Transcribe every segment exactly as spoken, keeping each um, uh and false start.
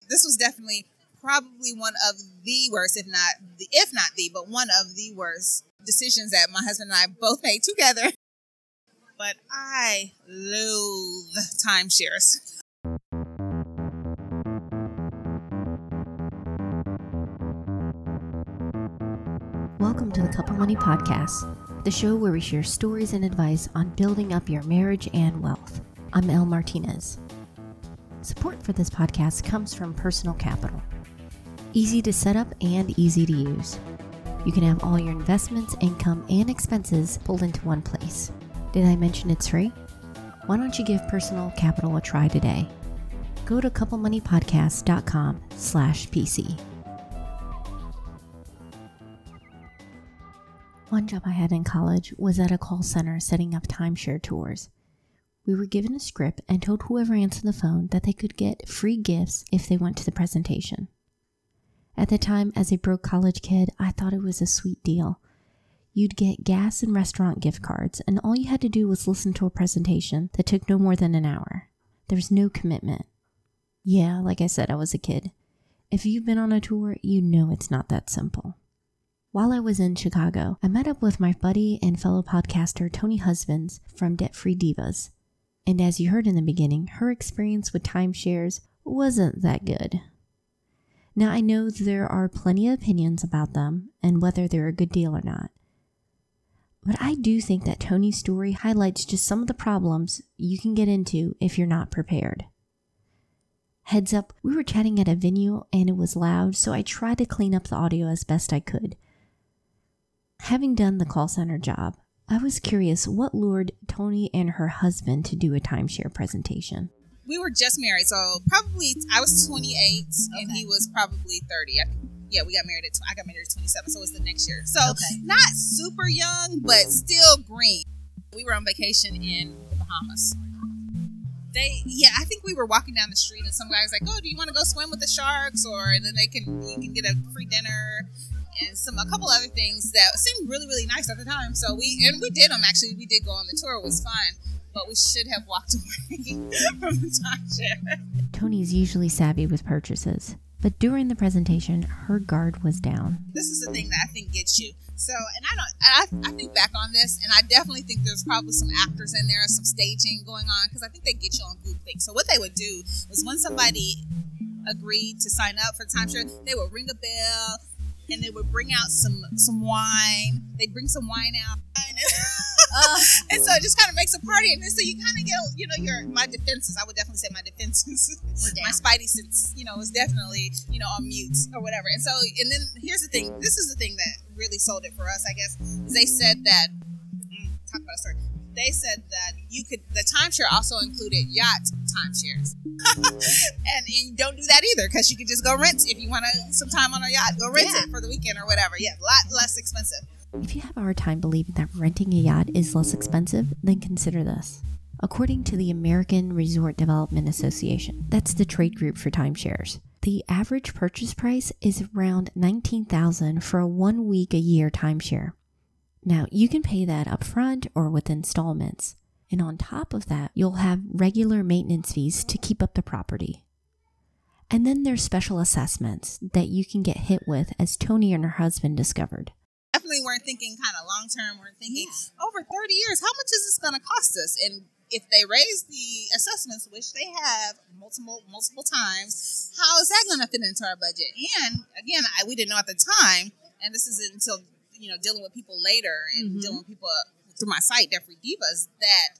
this was definitely probably one of the worst, if not the, if not the, but one of the worst decisions that my husband and I both made together. But I loathe timeshares. Welcome to the Couple Money Podcast, the show where we share stories and advice on building up your marriage and wealth. I'm Elle Martinez. Support for this podcast comes from Personal Capital. Easy to set up and easy to use. You can have all your investments, income, and expenses pulled into one place. Did I mention it's free? Why don't you give Personal Capital a try today? Go to couplemoneypodcast.com slash PC. One job I had in college was at a call center setting up timeshare tours. We were given a script and told whoever answered the phone that they could get free gifts if they went to the presentation. At the time, as a broke college kid, I thought it was a sweet deal. You'd get gas and restaurant gift cards, and all you had to do was listen to a presentation that took no more than an hour. There was no commitment. Yeah, like I said, I was a kid. If you've been on a tour, you know it's not that simple. While I was in Chicago, I met up with my buddy and fellow podcaster Tony Husbands from Debt Free Divas. And as you heard in the beginning, her experience with timeshares wasn't that good. Now, I know there are plenty of opinions about them and whether they're a good deal or not. But I do think that Tony's story highlights just some of the problems you can get into if you're not prepared. Heads up, we were chatting at a venue and it was loud, so I tried to clean up the audio as best I could. Having done the call center job, I was curious what lured Tony and her husband to do a timeshare presentation. We were just married, so probably I was twenty-eight okay. and he was probably thirty. I think, yeah, we got married at I got married at twenty-seven, so it was the next year. So okay. Not super young, but still green. We were on vacation in the Bahamas. They, yeah, I think we were walking down the street and some guy was like, "Oh, do you want to go swim with the sharks?" Or and then they can you can get a free dinner. And some a couple other things that seemed really, really nice at the time. So we and we did them actually. We did go on the tour. It was fun, but we should have walked away from the timeshare. Tony's usually savvy with purchases, but during the presentation, her guard was down. This is the thing that I think gets you. So, and I don't. I, I think back on this, and I definitely think there's probably some actors in there, some staging going on, because I think they get you on group things. So what they would do was when somebody agreed to sign up for the timeshare, they would ring a bell. And they would bring out some some wine. They'd bring some wine out. uh, and so it just kind of makes a party. And so you kind of get, you know, your my defenses. I would definitely say my defenses. My spidey sense, you know, was definitely, you know, on mute or whatever. And so, and then here's the thing. This is the thing that really sold it for us, I guess. Is they said that, mm, talk about a story. They said that you could, the timeshare also included yacht timeshares. and, and you don't do that either because you could just go rent if you want to, some time on a yacht, go rent yeah. it for the weekend or whatever. Yeah, a lot less expensive. If you have a hard time believing that renting a yacht is less expensive, then consider this. According to the American Resort Development Association, that's the trade group for timeshares, the average purchase price is around nineteen thousand dollars for a one week a year timeshare. Now, you can pay that up front or with installments. And on top of that, you'll have regular maintenance fees to keep up the property. And then there's special assessments that you can get hit with, as Tony and her husband discovered. Definitely weren't thinking kind of long term. We're thinking yeah. over thirty years, how much is this going to cost us? And if they raise the assessments, which they have multiple multiple times, how is that going to fit into our budget? And again, I, we didn't know at the time, and this isn't until you know, dealing with people later and mm-hmm. dealing with people through my site, Debt Free Divas, that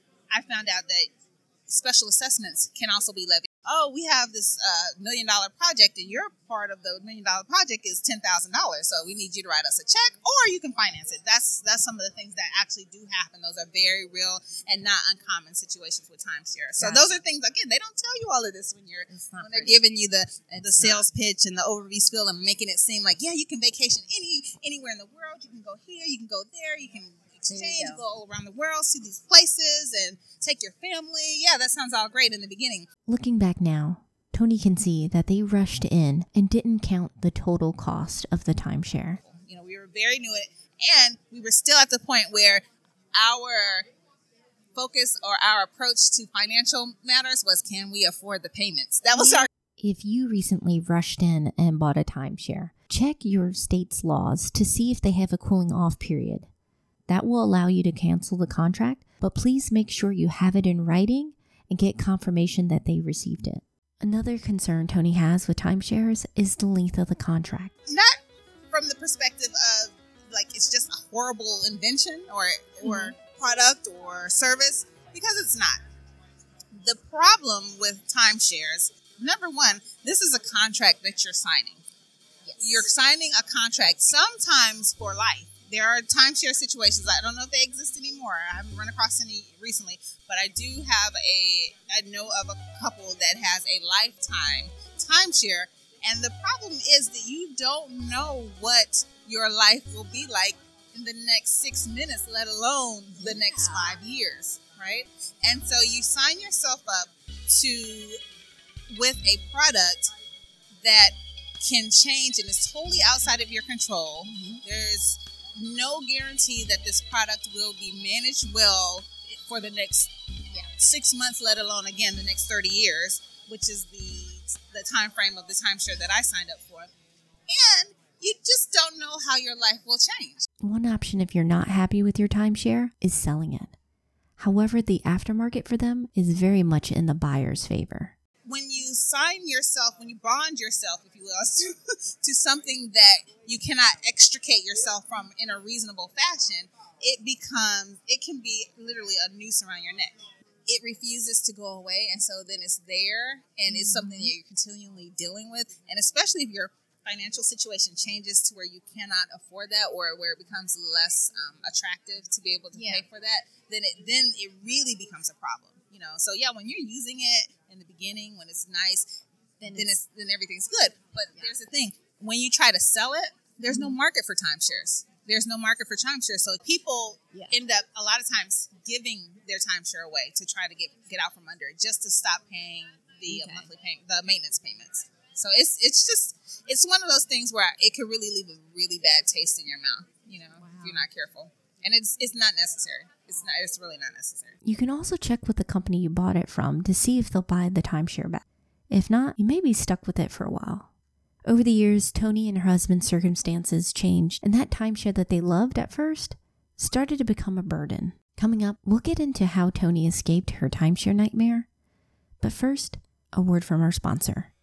I found out that special assessments can also be levied. Oh, we have this uh, million dollar project and your part of the million dollar project is ten thousand dollars. So we need you to write us a check or you can finance it. That's that's some of the things that actually do happen. Those are very real and not uncommon situations with timeshare. So gotcha. Those are things, again, they don't tell you all of this when you're when they're pretty. giving you the it's the sales not. pitch and the overview spiel and making it seem like, yeah, you can vacation any anywhere in the world. You can go here, you can go there, you can exchange, go. go all around the world, see these places, and take your family. Yeah, that sounds all great in the beginning. Looking back now, Tony can see that they rushed in and didn't count the total cost of the timeshare. You know, we were very new at it, and we were still at the point where our focus or our approach to financial matters was, can we afford the payments? That was our If you recently rushed in and bought a timeshare, check your state's laws to see if they have a cooling off period. That will allow you to cancel the contract, but please make sure you have it in writing and get confirmation that they received it. Another concern Tony has with timeshares is the length of the contract. Not from the perspective of like it's just a horrible invention or or mm-hmm. product or service, because it's not. The problem with timeshares, number one, this is a contract that you're signing. Yes. You're signing a contract sometimes for life. There are timeshare situations. I don't know if they exist anymore. I haven't run across any recently, but I do have a, I know of a couple that has a lifetime timeshare. And the problem is that you don't know what your life will be like in the next six minutes, let alone the yeah. next five years, right? And so you sign yourself up to, with a product that can change and is totally outside of your control. Mm-hmm. There's no guarantee that this product will be managed well for the next yeah, six months, let alone, again, the next thirty years, which is the the time frame of the timeshare that I signed up for. And you just don't know how your life will change. One option if you're not happy with your timeshare is selling it. However, the aftermarket for them is very much in the buyer's favor. When you sign yourself, when you bond yourself, if you will, to, to something that you cannot extricate yourself from in a reasonable fashion, it becomes, it can be literally a noose around your neck. It refuses to go away, and so then it's there, and it's something that you're continually dealing with, and especially if your financial situation changes to where you cannot afford that, or where it becomes less um, attractive to be able to yeah. pay for that, then it then it really becomes a problem. You know, so yeah, when you're using it in the beginning, when it's nice, then then it's, it's then everything's good. But yeah. there's the thing: when you try to sell it, there's mm-hmm. no market for timeshares. There's no market for timeshare. So people yeah. end up a lot of times giving their timeshare away to try to get get out from under it, just to stop paying the okay. uh, monthly payment, the maintenance payments. So it's it's just it's one of those things where it could really leave a really bad taste in your mouth, you know, wow. if you're not careful. And it's it's not necessary. It's not. It's really not necessary. You can also check with the company you bought it from to see if they'll buy the timeshare back. If not, you may be stuck with it for a while. Over the years, Tony and her husband's circumstances changed, and that timeshare that they loved at first started to become a burden. Coming up, we'll get into how Tony escaped her timeshare nightmare. But first, a word from our sponsor.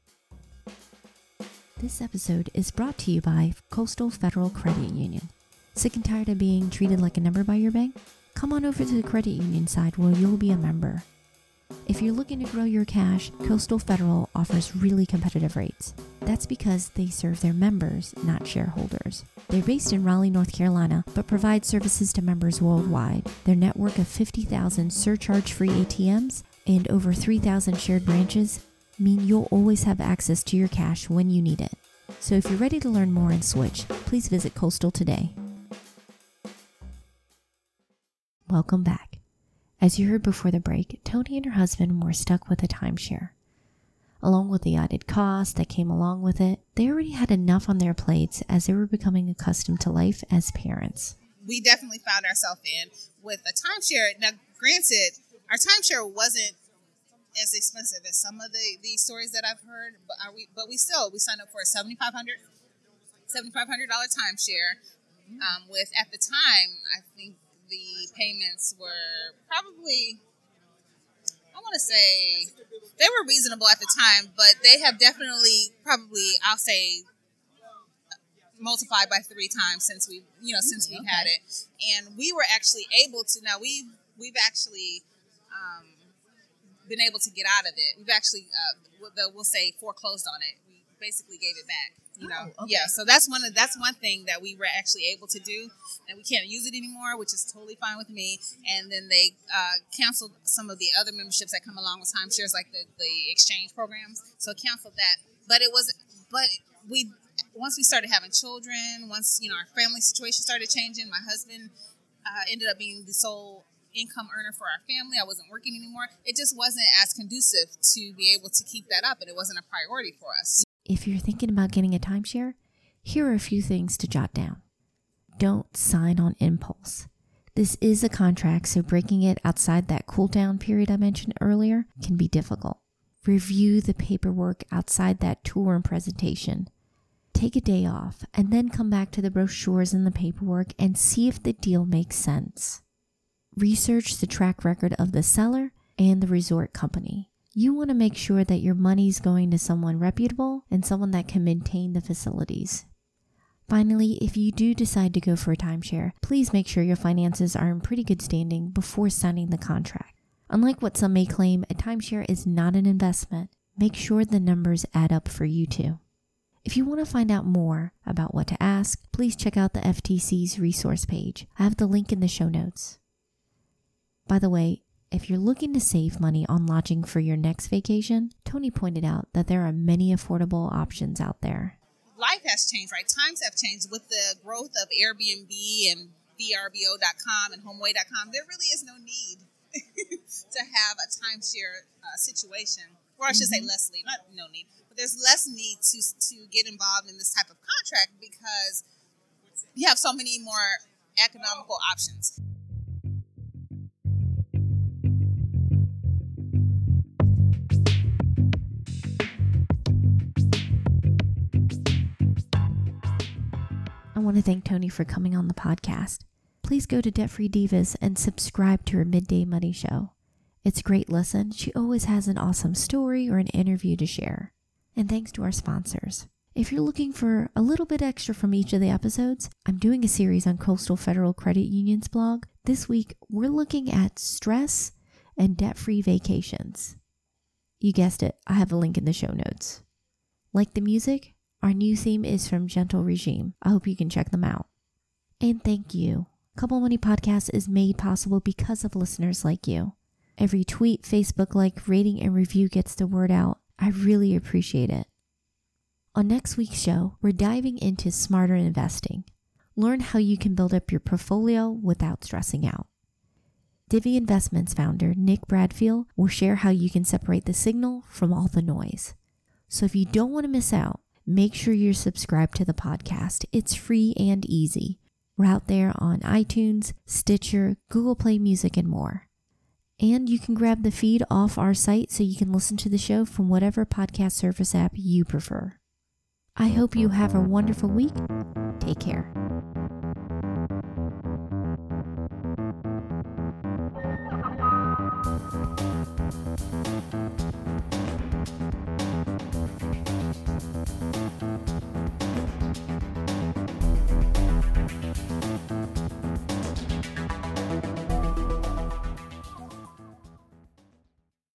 This episode is brought to you by Coastal Federal Credit Union. Sick and tired of being treated like a number by your bank? Come on over to the credit union side where you'll be a member. If you're looking to grow your cash, Coastal Federal offers really competitive rates. That's because they serve their members, not shareholders. They're based in Raleigh, North Carolina, but provide services to members worldwide. Their network of fifty thousand surcharge-free A T Ms and over three thousand shared branches mean you'll always have access to your cash when you need it. So if you're ready to learn more and switch, please visit Coastal today. Welcome back. As you heard before the break, Tony and her husband were stuck with a timeshare. Along with the added cost that came along with it, they already had enough on their plates as they were becoming accustomed to life as parents. We definitely found ourselves in with a timeshare. Now, granted, our timeshare wasn't as expensive as some of the, the stories that I've heard, but are we? But we still we signed up for a seventy-five hundred dollars timeshare. Um, with at the time, I think the payments were probably, I want to say, they were reasonable at the time, but they have definitely probably, I'll say, multiplied by three times since we, you know, since we've okay. had it. And we were actually able to, now we've, we've actually um, been able to get out of it. We've actually, uh, we'll say, foreclosed on it. We basically gave it back. You know, oh, okay. yeah. So that's one of that's one thing that we were actually able to do, and we can't use it anymore, which is totally fine with me. And then they uh, canceled some of the other memberships that come along with timeshares, like the, the exchange programs. So canceled that. But it was, but we once we started having children, once you know our family situation started changing, my husband uh, ended up being the sole income earner for our family. I wasn't working anymore. It just wasn't as conducive to be able to keep that up, and it wasn't a priority for us. If you're thinking about getting a timeshare, here are a few things to jot down. Don't sign on impulse. This is a contract, so breaking it outside that cool down period I mentioned earlier can be difficult. Review the paperwork outside that tour and presentation. Take a day off and then come back to the brochures and the paperwork and see if the deal makes sense. Research the track record of the seller and the resort company. You want to make sure that your money's going to someone reputable and someone that can maintain the facilities. Finally, if you do decide to go for a timeshare, please make sure your finances are in pretty good standing before signing the contract. Unlike what some may claim, a timeshare is not an investment. Make sure the numbers add up for you too. If you want to find out more about what to ask, please check out the F T C's resource page. I have the link in the show notes. By the way, if you're looking to save money on lodging for your next vacation, Tony pointed out that there are many affordable options out there. Life has changed, right? Times have changed with the growth of Airbnb and V R B O dot com and HomeAway dot com. There really is no need to have a timeshare uh, situation, or I should mm-hmm. say less need, not no need, but there's less need to to get involved in this type of contract because you have so many more economical options. I want to thank Tony for coming on the podcast. Please go to Debt Free Divas and subscribe to her Midday Money Show. It's a great listen. She always has an awesome story or an interview to share. And thanks to our sponsors. If you're looking for a little bit extra from each of the episodes, I'm doing a series on Coastal Federal Credit Union's blog. This week, we're looking at stress and debt-free vacations. You guessed it, I have a link in the show notes. Like the music? Our new theme is from Gentle Regime. I hope you can check them out. And thank you. Couple Money Podcast is made possible because of listeners like you. Every tweet, Facebook like, rating, and review gets the word out. I really appreciate it. On next week's show, we're diving into smarter investing. Learn how you can build up your portfolio without stressing out. Divvy Investments founder Nick Bradfield will share how you can separate the signal from all the noise. So if you don't want to miss out, make sure you're subscribed to the podcast. It's free and easy. We're out there on iTunes, Stitcher, Google Play Music, and more. And you can grab the feed off our site so you can listen to the show from whatever podcast service app you prefer. I hope you have a wonderful week. Take care.